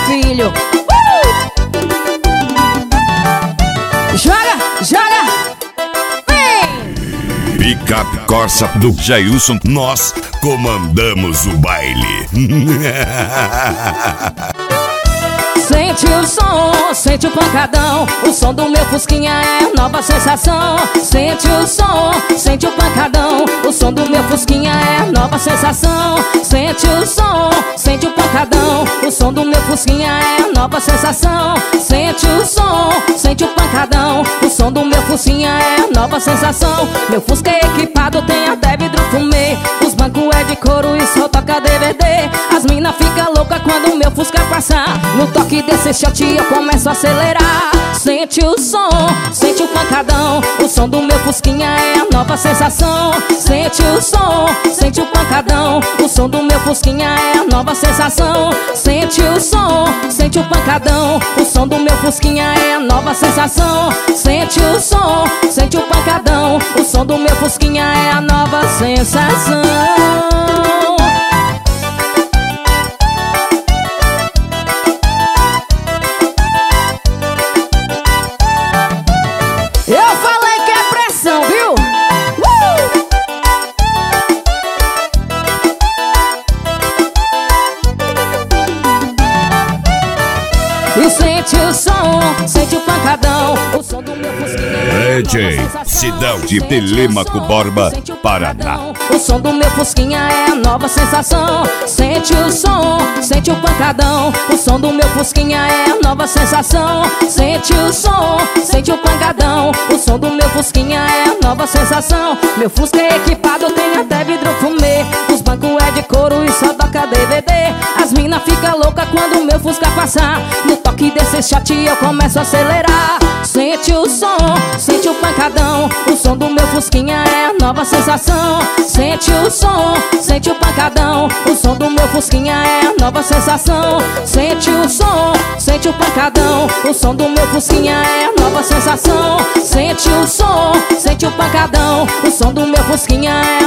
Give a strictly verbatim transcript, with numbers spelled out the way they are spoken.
filho. uh! Joga, joga. Vem. Picape Corsa do Jailson, nós comandamos o baile. Sente o som, sente o pancadão. O som do meu fusquinha é nova sensação. Sente o som, sente o pancadão. O som do meu fusquinha é nova sensação. Sente o som, sente o pancadão. O som do meu fusquinha é nova sensação. Sente o som, sente o pancadão. O som do meu fusquinha é nova sensação. Meu fusca é equipado, tem até vidro fumê. Os bancos é de couro e só toca D V D. As mina fica louca quando o meu fusca passar. No toque desse shot eu começo a acelerar. Sente o som, sente o pancadão. O som do meu fusquinha é a nova sensação. Sente o som, sente o pancadão. O som do meu fusquinha é a nova sensação. Sente o som, sente o pancadão. O som do meu fusquinha é a nova sensação. Sente o som, sente o pancadão. O som do meu fusquinha é a nova sensação. Eu falei que é pressão, viu? Uh! E sente o som, sente o pancadão. O som do meu fusquinha é D J Sidão de Telêmaco Borba, Paraná. O som do meu fusquinha é a nova sensação. Sente o som, sente o pancadão. O som do meu fusquinha é a nova sensação. Sente o som, sente o pancadão. O som do meu fusquinha é a nova sensação. Meu fusca é equipado, tem até vidro fumê. Os bancos é de couro e só toca D V D. As mina fica louca quando o meu fusca passar. No toque desse shot eu começo a acelerar. Sente o som, sente o pancadão. O som do meu fusquinha é a nova sensação. Sente o som, sente o pancadão. O som do meu fusquinha é a nova sensação. Sente o som, sente o pancadão. O som do meu fusquinha é a nova sensação. Sente o som, sente o pancadão. O som do meu fusquinha é